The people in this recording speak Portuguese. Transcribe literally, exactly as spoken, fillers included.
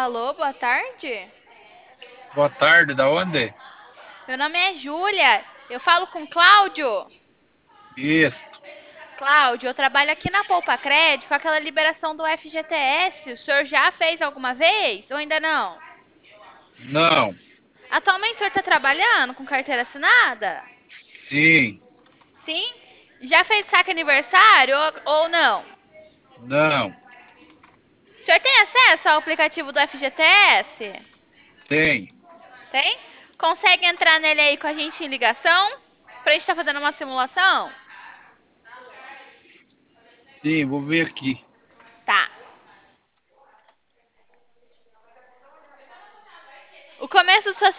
Alô, boa tarde. Boa tarde, da onde? Meu nome é Júlia. Eu falo com Cláudio. Isso. Cláudio, eu trabalho aqui na Poupa Crédito com aquela liberação do F G T S. O senhor já fez alguma vez ou ainda não? Não. Atualmente o senhor está trabalhando com carteira assinada? Sim. Sim? Já fez saque aniversário ou, ou não? Não. O senhor tem acesso ao aplicativo do F G T S? Tem. Tem? Consegue entrar nele aí com a gente em ligação? Pra gente estar fazendo uma simulação? Sim, vou ver aqui. Tá. O começo do seu